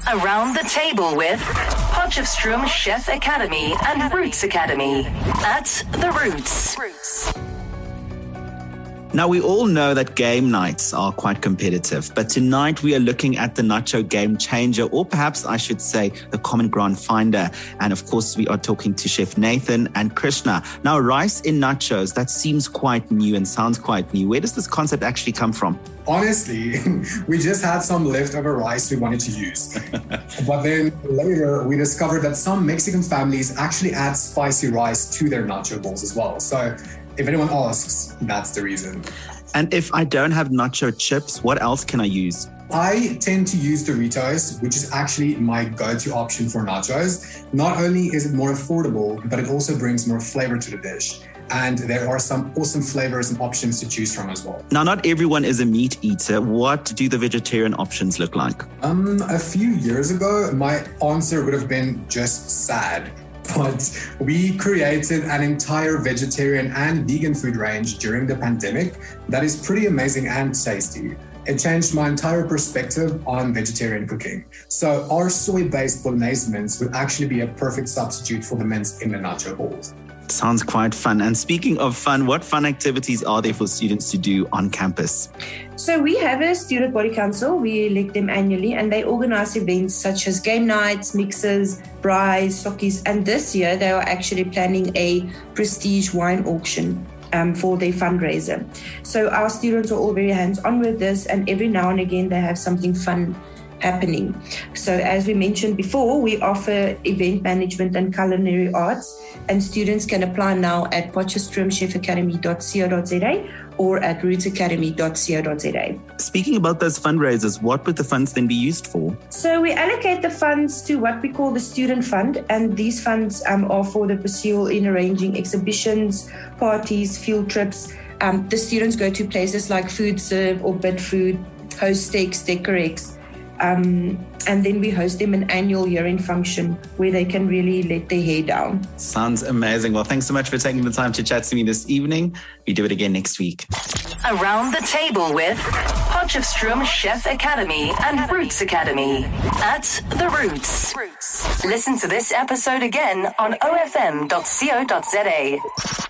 Around the Table with Potchefstroom Chef Academy and Roots Academy at The Roots. Now, we all know that game nights are quite competitive, but tonight we are looking at the nacho game changer, or perhaps I should say the common ground finder. And of course, we are talking to Chef Nathan and Krishna. Now, rice in nachos, that seems quite new and sounds quite new. Where does this concept actually come from? Honestly, we just had some leftover rice we wanted to use. But then later we discovered that some Mexican families actually add spicy rice to their nacho bowls as well. So if anyone asks, that's the reason. And if I don't have nacho chips, what else can I use? I tend to use Doritos, which is actually my go-to option for nachos. Not only is it more affordable, but it also brings more flavor to the dish. And there are some awesome flavors and options to choose from as well. Now, not everyone is a meat eater. What do the vegetarian options look like? A few years ago, my answer would have been just sad. But we created an entire vegetarian and vegan food range during the pandemic that is pretty amazing and tasty. It changed my entire perspective on vegetarian cooking. So our soy-based bolognese mince would actually be a perfect substitute for the mince in the nacho balls. Sounds quite fun. And speaking of fun, what fun activities are there for students to do on campus? So we have a student body council. We elect them annually and they organize events such as game nights, mixers, braais, sokkies. And this year they are actually planning a prestige wine auction for their fundraiser. So our students are all very hands-on with this, and every now and again they have something fun happening. So as we mentioned before, we offer event management and culinary arts, and students can apply now at potchefstroomchefacademy.co.za or at rootsacademy.co.za. Speaking about those fundraisers, what would the funds then be used for? So we allocate the funds to what we call the student fund, and these funds are for the pursuit in arranging exhibitions, parties, field trips. The students go to places like Food Serve or Bid Food, host Steaks, Decorex. And then we host them an annual year-end function where they can really let their hair down. Sounds amazing. Well, thanks so much for taking the time to chat to me this evening. We do it again next week. Around the Table with Potchefstroom Chef Academy and Roots Academy at The Roots. Listen to this episode again on ofm.co.za.